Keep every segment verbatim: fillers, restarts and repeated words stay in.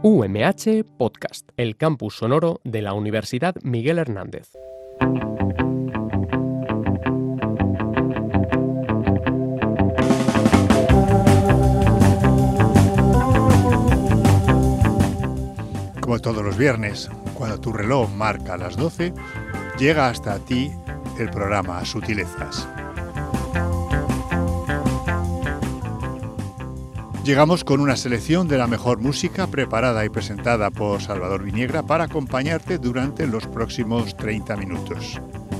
U M H Podcast, el campus sonoro de la Universidad Miguel Hernández. Como todos los viernes, cuando tu reloj marca las doce, llega hasta ti el programa Sutilezas. Llegamos con una selección de la mejor música preparada y presentada por Salvador Viniegra para acompañarte durante los próximos treinta minutos.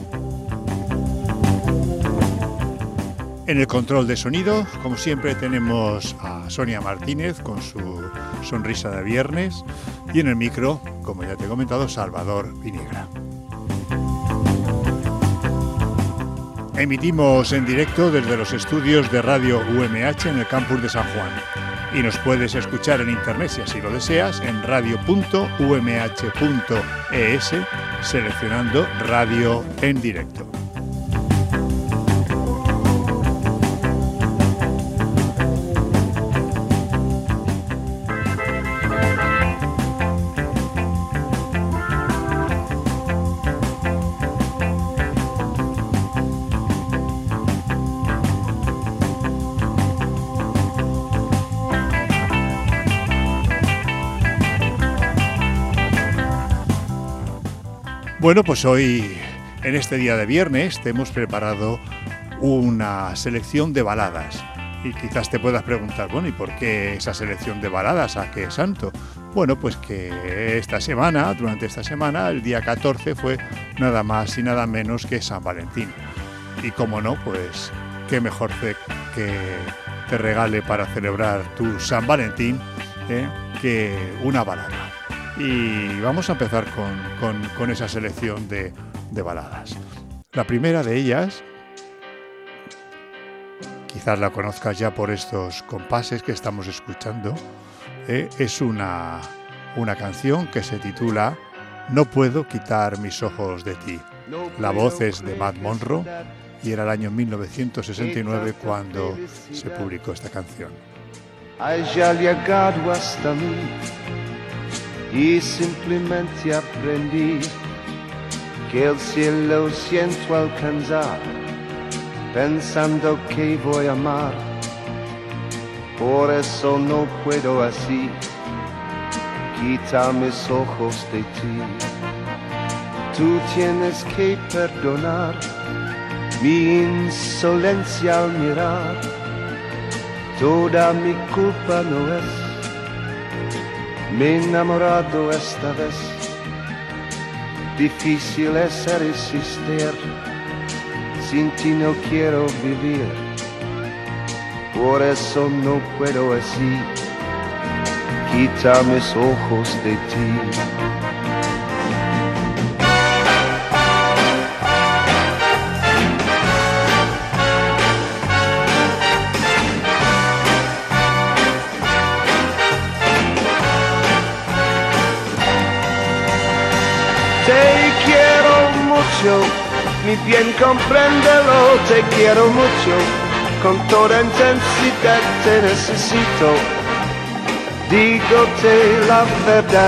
En el control de sonido, como siempre, tenemos a Sonia Martínez con su sonrisa de viernes y en el micro, como ya te he comentado, Salvador Viniegra. Emitimos en directo desde los estudios de Radio U M H en el campus de San Juan y nos puedes escuchar en internet si así lo deseas en radio punto u m h punto e s seleccionando Radio en Directo. Bueno, pues hoy, en este día de viernes, te hemos preparado una selección de baladas. Y quizás te puedas preguntar, bueno, ¿y por qué esa selección de baladas? ¿A qué santo? Bueno, pues que esta semana, durante esta semana, el día catorce, fue nada más y nada menos que San Valentín. Y como no, pues qué mejor que te regale para celebrar tu San Valentín ¿eh? que una balada. Y vamos a empezar con, con, con esa selección de, de baladas. La primera de ellas, quizás la conozcas ya por estos compases que estamos escuchando, eh, es una, una canción que se titula No puedo quitar mis ojos de ti. La voz es de Matt Monro y era el año mil novecientos sesenta y nueve cuando se publicó esta canción. Hai già llegado hasta mí y simplemente aprendí que el cielo siento alcanzar, pensando que voy a amar. Por eso no puedo así quitar mis ojos de ti. Tú tienes que perdonar mi insolencia al mirar. Toda mi culpa no es. Me he enamorado esta vez. Difícil es resistir. Sin ti no quiero vivir. Por eso no puedo así quitar mis ojos de ti. Te quiero mucho, mi bien compréndelo, te quiero mucho, con toda intensidad te necesito, dígote la verdad.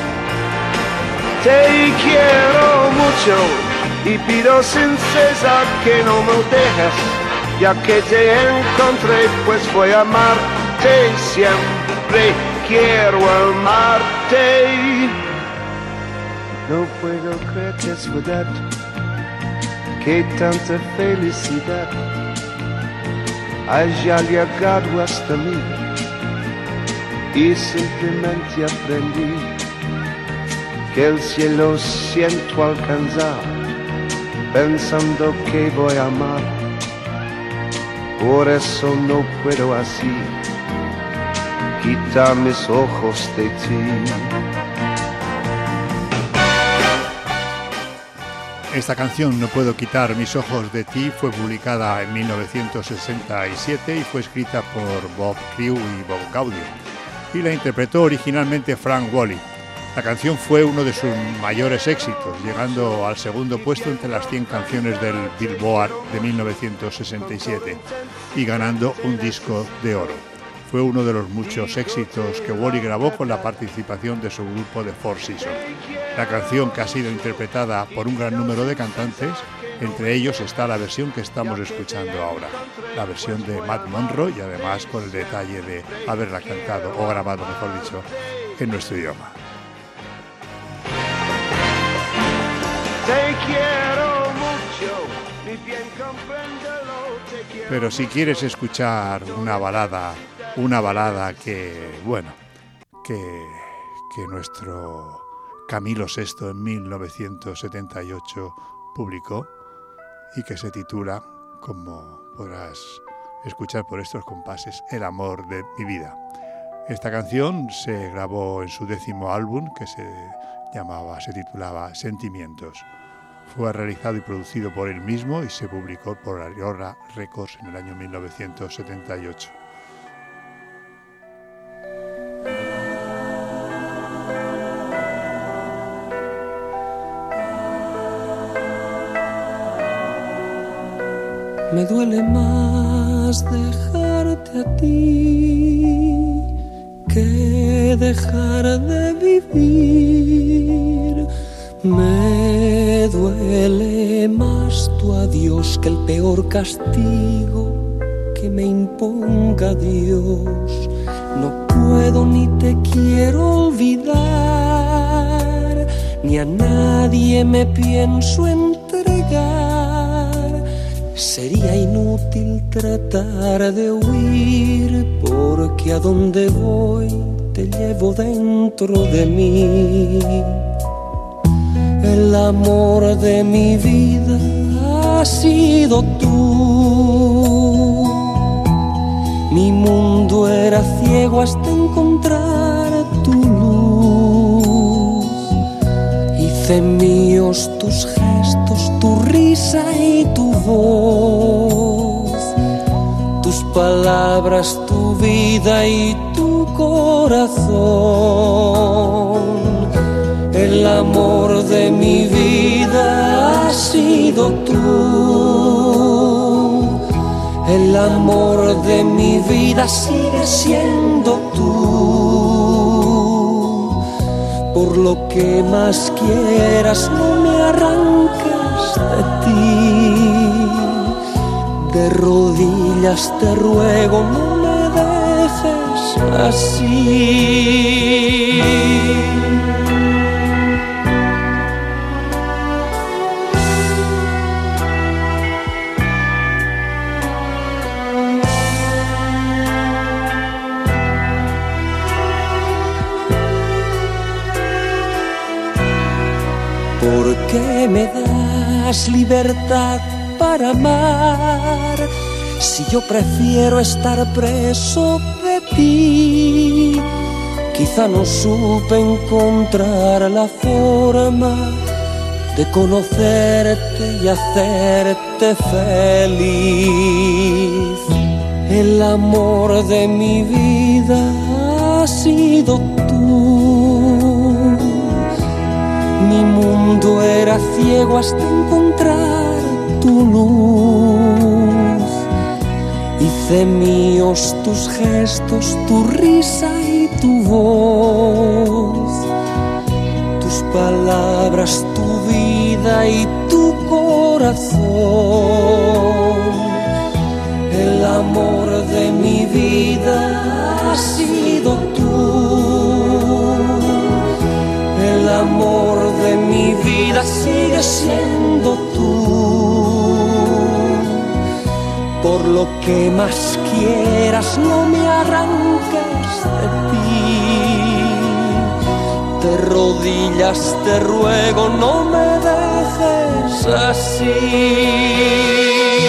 Te quiero mucho y pido sin cesar que no me dejes, ya que te encontré pues voy a amarte siempre, quiero amarte. No puedo creer que es verdad, que tanta felicidad haya llegado hasta mí y simplemente aprendí que el cielo siento alcanzar, pensando que voy a amar. Por eso no puedo así quitar mis ojos de ti. Esta canción, No puedo quitar mis ojos de ti, fue publicada en mil novecientos sesenta y siete y fue escrita por Bob Crewe y Bob Gaudio y la interpretó originalmente Frank Whaley. La canción fue uno de sus mayores éxitos, llegando al segundo puesto entre las cien canciones del Billboard de mil novecientos sesenta y siete y ganando un disco de oro. fue uno de los muchos éxitos que Wally grabó con la participación de su grupo The Four Seasons. La canción, que ha sido interpretada por un gran número de cantantes, entre ellos está la versión que estamos escuchando ahora, la versión de Matt Monro, y además con el detalle de haberla cantado, o grabado mejor dicho, en nuestro idioma. Te quiero mucho, mi bien compréndelo, te quiero. Pero si quieres escuchar una balada, una balada que, bueno, que, que nuestro Camilo sexto en mil novecientos setenta y ocho publicó y que se titula, como podrás escuchar por estos compases, El amor de mi vida. Esta canción se grabó en su décimo álbum, que se llamaba, se titulaba Sentimientos. Fue realizado y producido por él mismo y se publicó por Ariola Records en el año mil novecientos setenta y ocho. Me duele más dejarte a ti que dejar de vivir. Me duele más tu adiós que el peor castigo que me imponga Dios. No puedo ni te quiero olvidar, ni a nadie me pienso entregar. Sería inútil tratar de huir, porque a donde voy te llevo dentro de mí. El amor de mi vida has sido tú. Mi mundo era ciego hasta encontrar tu luz. Hice míos tus gestos, tu risa y tu voz, tus palabras, tu vida y tu corazón. El amor de mi vida has sido tú. El amor de mi vida sigue siendo tú. Por lo que más quieras, no me arranques de ti. De rodillas te ruego, no me dejes así. ¿Por qué me das libertad para amar si yo prefiero estar preso de ti? Quizá no supe encontrar la forma de conocerte y hacerte feliz. El amor de mi vida has sido tú. Mi mundo era ciego hasta encontrar tu luz. Hice míos tus gestos, tu risa y tu voz, tus palabras, tu vida y tu corazón. El amor de mi vida has sido tú. El amor de mi vida sigue siendo tú. Por lo que más quieras, no me arranques de ti. De rodillas te ruego, no me dejes así.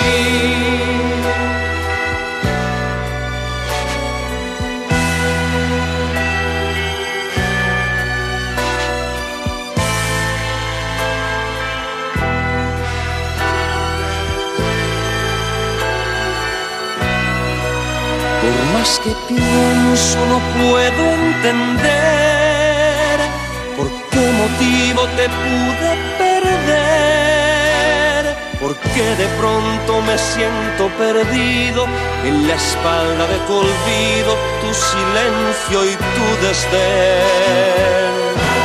Por más que pienso no puedo entender por qué motivo te pude perder. porque de pronto me siento perdido en la espalda de tu olvido, tu silencio y tu desdén.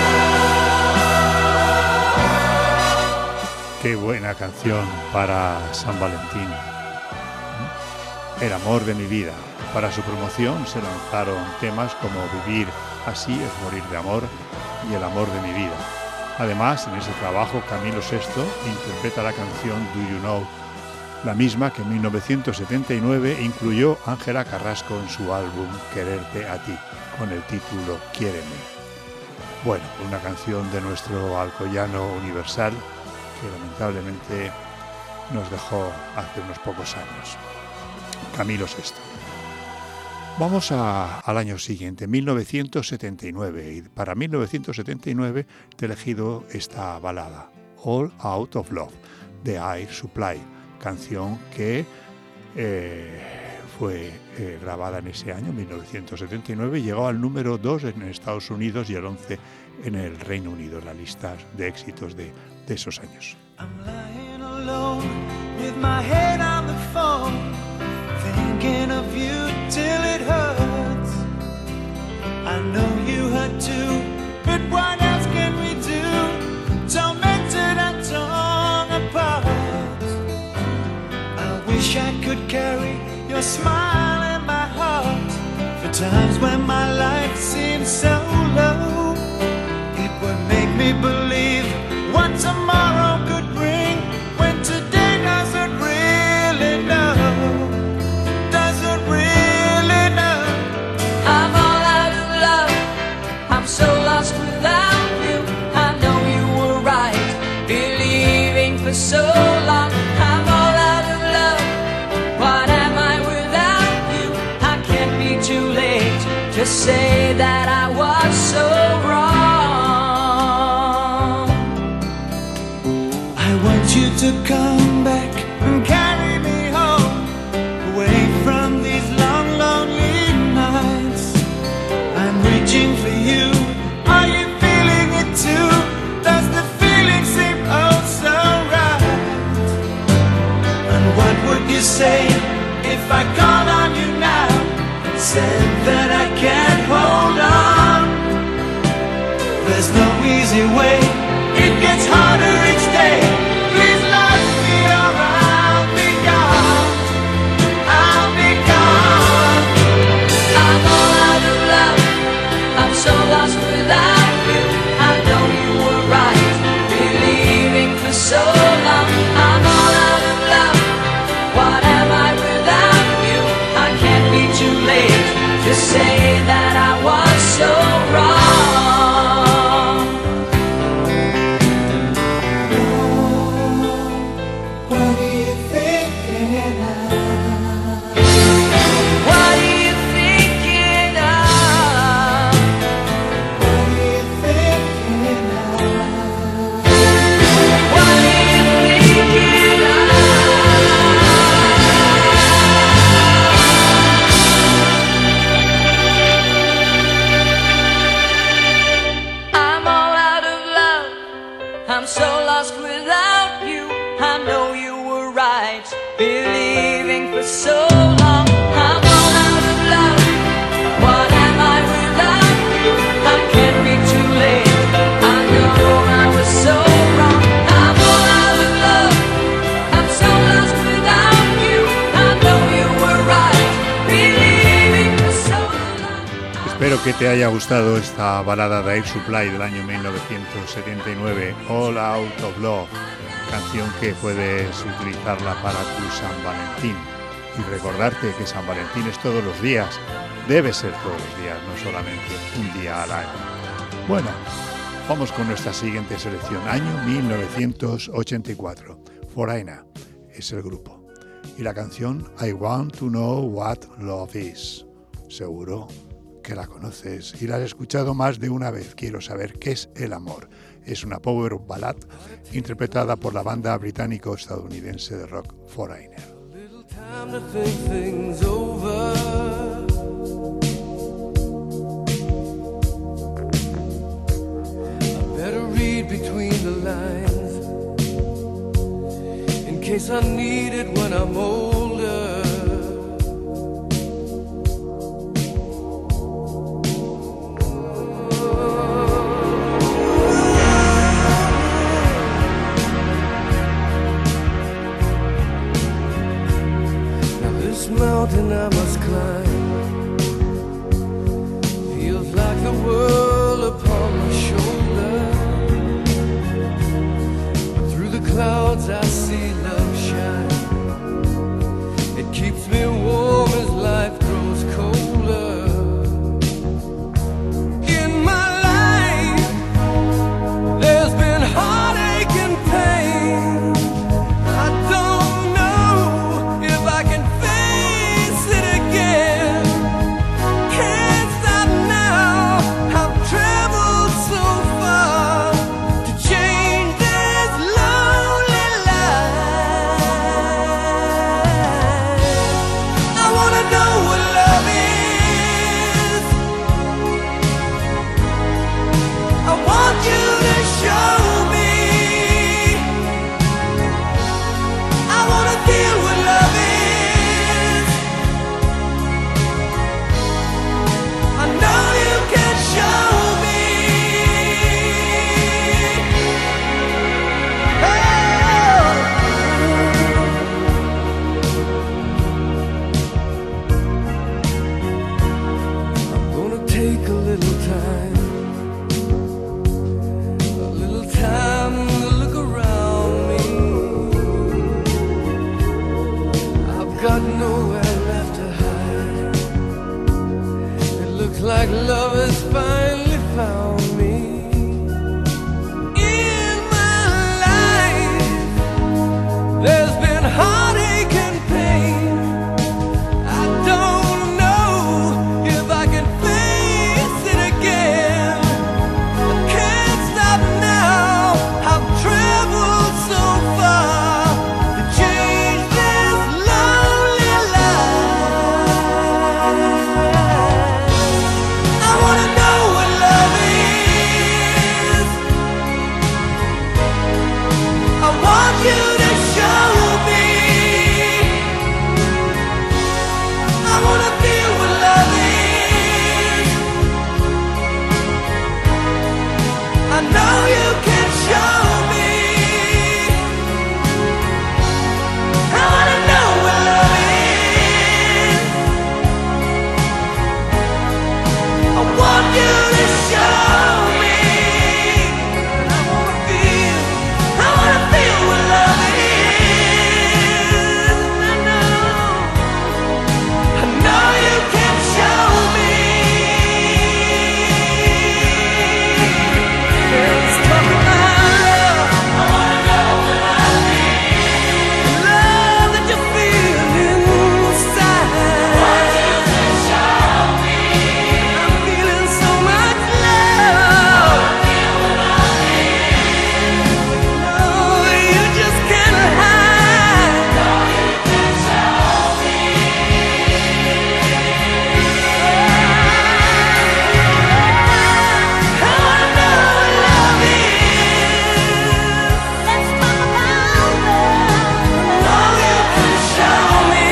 Qué buena canción para San Valentín. El amor de mi vida. Para su promoción se lanzaron temas como Vivir así es morir de amor y El amor de mi vida. Además, en ese trabajo Camilo sexto interpreta la canción Do You Know, la misma que en mil novecientos setenta y nueve incluyó Ángela Carrasco en su álbum Quererte a ti, con el título Quiéreme. Bueno, una canción de nuestro Alcoyano universal que lamentablemente nos dejó hace unos pocos años. Camilo sexto. Vamos a, al año siguiente, mil novecientos setenta y nueve, y para mil novecientos setenta y nueve te he elegido esta balada, All Out of Love, de Air Supply, canción que eh, fue eh, grabada en ese año, mil novecientos setenta y nueve, y llegó al número dos en Estados Unidos y al once en el Reino Unido, en la lista de éxitos de, de esos años. I'm lying alone with my head on the phone, thinking of you till it hurts. I know you hurt too, but what else can we do? Tormented and torn apart. I wish I could carry your smile in my heart for times when my life seems so low. It would make me believe what tomorrow could bring when today doesn't really know. Doesn't really know. I'm all out of love, I'm so lost without you. I know you were right, believing for so long. I'm all out of love, what am I without you? I can't be too late to say that I was so wrong. I want you to come back and carry me home, away from these long, lonely nights. I'm reaching for you. Are you feeling it too? Does the feeling seem oh so right? And what would you say if I called on you now and said that I can't hold on? There's no easy way, it gets harder each day. Please love me or I'll be gone, I'll be gone. I'm all out of love, I'm so lost without you. I know you were right, believing for so long. I'm all out of love, what am I without you? I can't be too late to say that I was so wrong. What are you thinking of? What are you thinking of? What are you thinking of? What are you thinking of? I'm all out of love, I'm so lost without you. I know you were right, believing for so long. I'm all out of love, what am I without you? I can't be too late, I know I was so wrong. I'm all out of love, I'm so lost without you. I know you were right, believing for so long. Espero que te haya gustado esta balada de Air Supply del año mil novecientos setenta y nueve, All Out of Love, canción que puedes utilizarla para tu San Valentín. Y recordarte que San Valentín es todos los días, debe ser todos los días, no solamente un día al año. Bueno, vamos con nuestra siguiente selección, año mil novecientos ochenta y cuatro. Foreigner es el grupo. Y la canción I Want to Know What Love Is. Seguro que la conoces y la has escuchado más de una vez. Quiero saber qué es el amor. Es una power ballad interpretada por la banda británico-estadounidense de rock Foreigner. Time to think things over. I better read between the lines in case I need it when I'm older. Now this mountain I must climb feels like the world upon my shoulder. Through the clouds I see love shine. It keeps me warm as life grows colder. In my life there's been heartache and pain. I don't know if I can face it again. Can't stop now, I've traveled so far to change this lonely life. I wanna know what love is. I want you to show me. I wanna feel what love is. I know you can show me. I'm gonna take a little time, a little time to look around me. I've got nowhere left to hide. It looks like love has finally found me. In my life there's been heartache and pain. I don't know if I can face it again. I can't stop now, I've traveled so far to change this lonely life. I wanna know what love is. I want you to show me. I wanna feel what love is. I know you can show me. I wanna know what love is. I want you to show me. I wanna feel, I wanna feel what love is. I know, I know you can show me. Let's talk about love. I wanna know what love is. Love that you feel inside. I want you to show me. I'm feeling so much love. I feel what love is. No, you just can't hide. No, you can show me. I wanna know what love is. Let's talk about love. No, you can show me.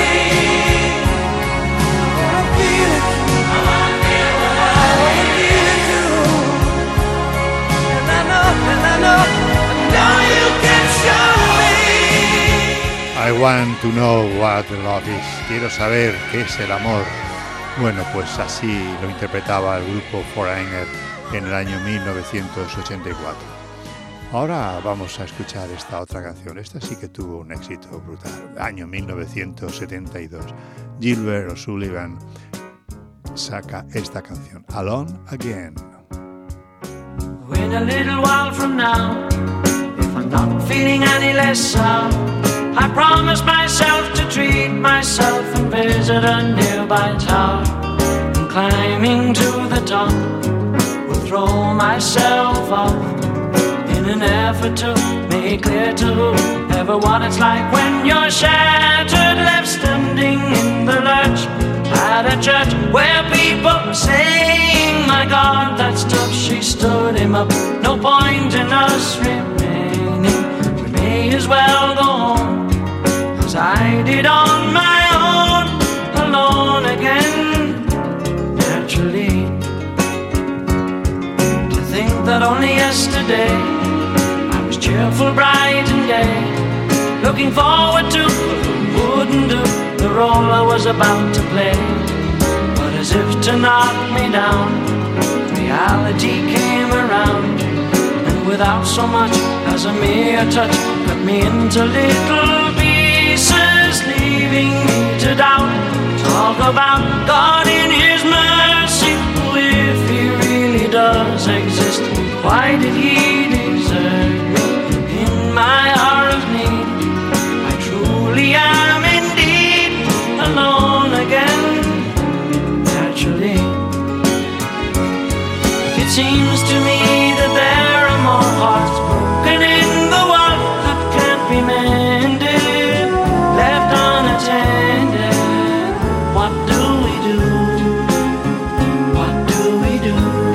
I wanna feel it. I wanna feel what love is. I wanna feel it too. And I know, and I know, I know you can show me. I want to know what love is. Quiero saber qué es el amor. Bueno, pues así lo interpretaba el grupo Foreigner en el año mil novecientos ochenta y cuatro. Ahora vamos a escuchar esta otra canción. Esta sí que tuvo un éxito brutal. Año mil novecientos setenta y dos. Gilbert O'Sullivan saca esta canción, Alone Again. Wait a little while from now, if I'm not feeling any less sound, I promise myself to treat myself and visit a nearby tower. And climbing to the top, will throw myself off in an effort to make clear to everyone it's like when you're shattered, left standing in the lurch at a church where people were saying, my God, that's tough. She stood him up. No point in us remaining. We may as well go home. that only yesterday I was cheerful, bright and gay, looking forward to, wouldn't do, the role I was about to play. But as if to knock me down, reality came around, and without so much as a mere touch, cut me into little pieces, leaving me to doubt. Talk about God in His mercy, if He really does exist, why did He deserve me in my hour of need? I truly am indeed alone again, naturally. It seems to me that there are more hearts broken in the world that can't be mended, left unattended. What do we do? What do we do?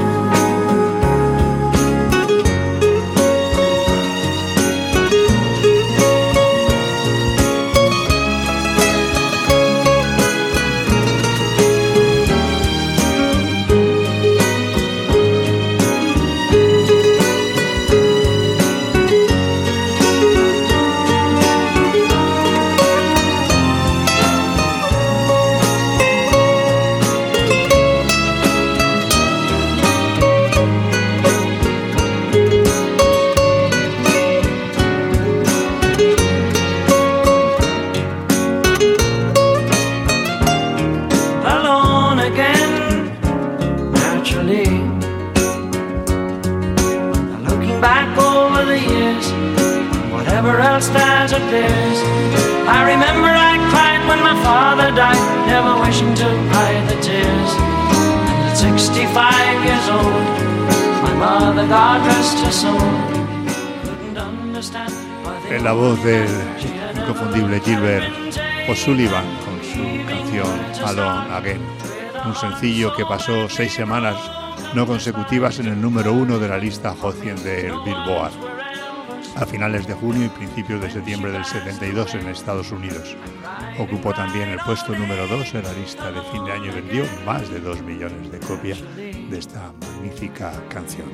I remember I cried when my father died, never wishing to hide the tears. And at sixty-five years old, my mother, God rest her soul, couldn't understand why they... En la voz del inconfundible Gilbert O'Sullivan con su canción Alone Again, un sencillo que pasó seis semanas no consecutivas en el número uno de la lista Hot cien del Billboard, a finales de junio y principios de septiembre del setenta y dos en Estados Unidos. Ocupó también el puesto número dos en la lista de fin de año y vendió más de dos millones de copias de esta magnífica canción.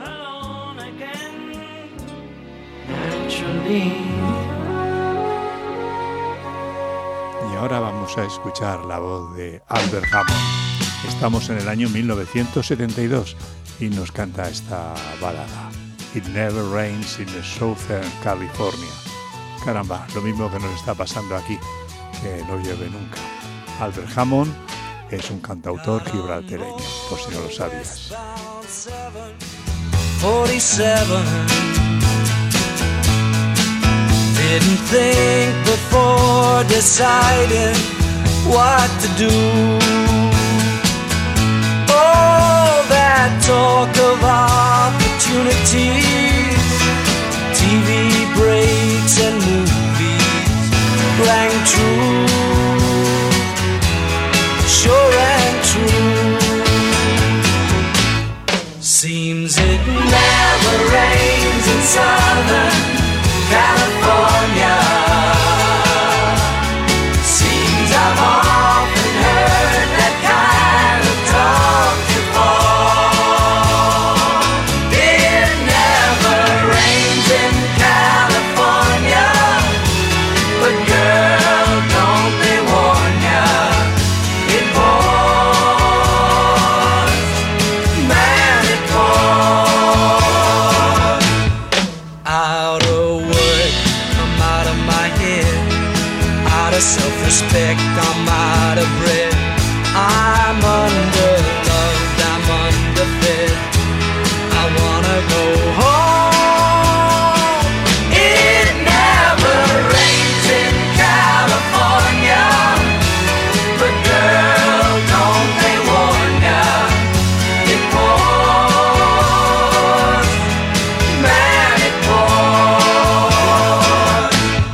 Y ahora vamos a escuchar la voz de Albert Hammond. Estamos en el año mil novecientos setenta y dos y nos canta esta balada. It never rains in the Southern California. Caramba, lo mismo que nos está pasando aquí, que no llueve nunca. Albert Hammond es un cantautor gibraltareño, por si no lo sabías. forty-seven Didn't think before deciding what to do. All that talk of opportunities, T V breaks and movies rang true, sure and true. Seems it never rains in Southern California. Seems I've often heard that kind of talk before. It never rains in California, but girl, don't they warn ya, it pours, man, it pours. Out of work, I'm out of my head, out of self-respect, I'm out of breath. I'm underloved, I'm underfed, I wanna go home. It never rains in California, but girl, don't they warn ya, it pours, man, it pours.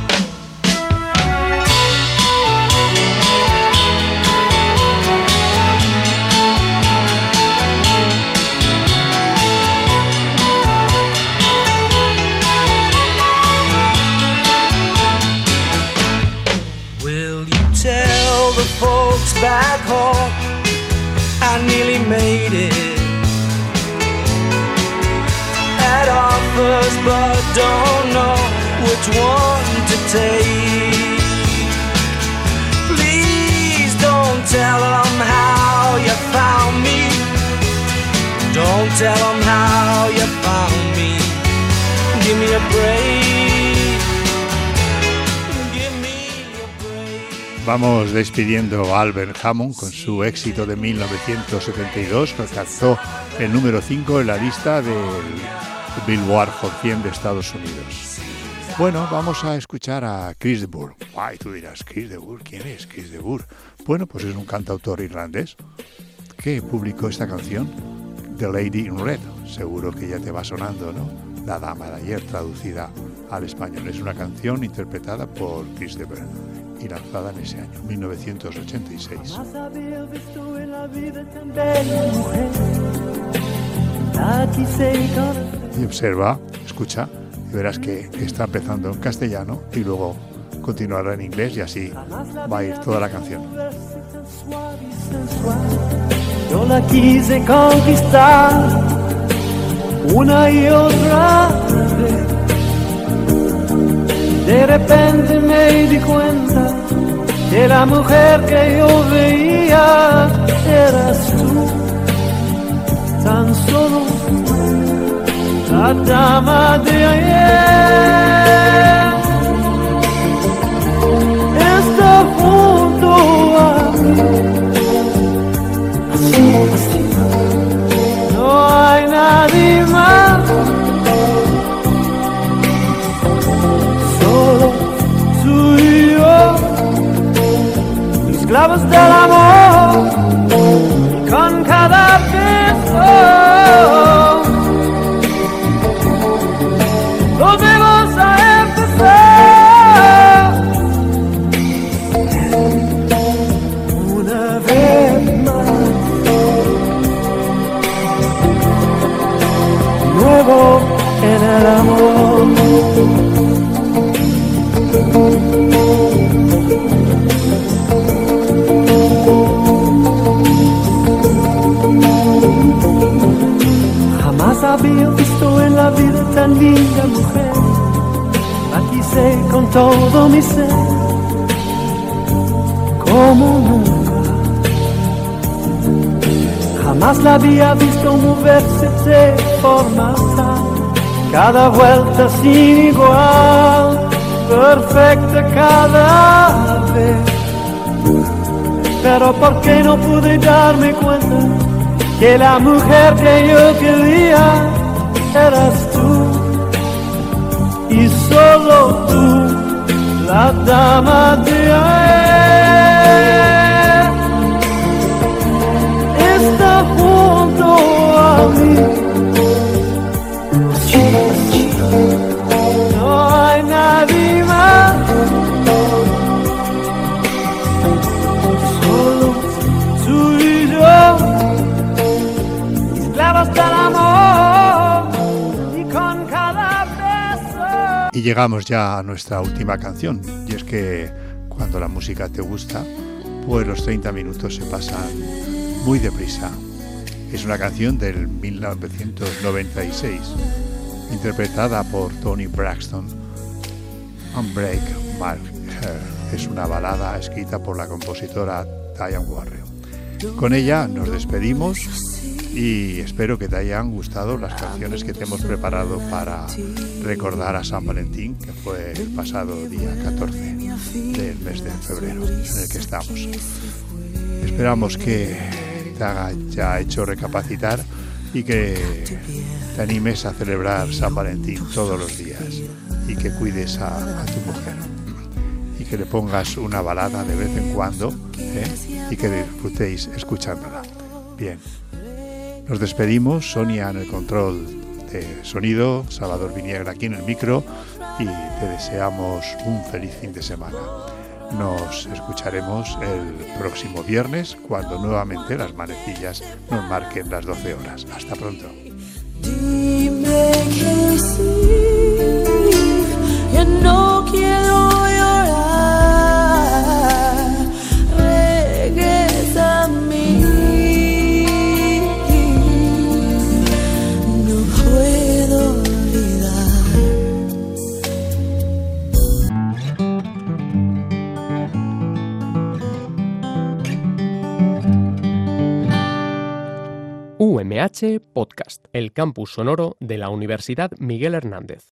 Will you tell the folks back home I nearly made it? first, but don't know which one to take. Please don't tell them how you found me. Don't tell them how you found me. Give me a break. Give me a break. Vamos despidiendo a Albert Hammond con su éxito de mil novecientos setenta y dos, que alcanzó el número cinco en la lista del Billboard Hot cien de Estados Unidos. Bueno, vamos a escuchar a Chris de Burgh. Ay, tú dirás, ¿Chris de Burgh? ¿Quién es Chris de Burgh? Bueno, pues es un cantautor irlandés que publicó esta canción, The Lady in Red. Seguro que ya te va sonando, ¿no? La dama de ayer, traducida al español. Es una canción interpretada por Chris de Burgh y lanzada en ese año, mil novecientos ochenta y seis. Jamás había visto en la vida tan bella mujer. La quise y conocí. Y observa, escucha, y verás que está empezando en castellano y luego continuará en inglés y así va a ir toda la canción. Yo la quise conquistar una y otra vez. De repente me di cuenta que la mujer que yo veía eras tú, tan solo la dama de ayer. Está junto a mí, así, así. No hay nadie más, solo tú y yo, esclavos del amor, y con cada beso volvemos a empezar una vez más, nuevo en el amor. Jamás había visto en la vida tan linda mujer. La quise con todo mi ser, como nunca. Jamás la había visto moverse de forma tal, cada vuelta sin igual, perfecta cada vez. Pero ¿por qué no pude darme cuenta que la mujer que yo quería eras tú, y solo tú, la dama de ayer? Está junto a mí, no hay nadie más, solo tú y yo, esclavos del amor, y con cada beso. Y llegamos ya a nuestra última canción, y es que cuando la música te gusta, pues los treinta minutos se pasan muy deprisa. Es una canción del mil novecientos noventa y seis, interpretada por Toni Braxton, Unbreak My Heart. Es una balada escrita por la compositora Diane Warren. Con ella nos despedimos y espero que te hayan gustado las canciones que te hemos preparado para recordar a San Valentín, que fue el pasado día catorce del mes de febrero en el que estamos. Esperamos que te haya hecho recapacitar y que te animes a celebrar San Valentín todos los días y que cuides a, a tu mujer y que le pongas una balada de vez en cuando, ¿eh? Y que disfrutéis escuchándola. Bien, nos despedimos. Sonia en el control de sonido, Salvador Viniegra aquí en el micro, y te deseamos un feliz fin de semana. Nos escucharemos el próximo viernes cuando nuevamente las manecillas nos marquen las doce horas. Hasta pronto. Dime que sí, ya no quiero llorar, regresa a mí. No puedo olvidar U M H Podcast, el campus sonoro de la Universidad Miguel Hernández.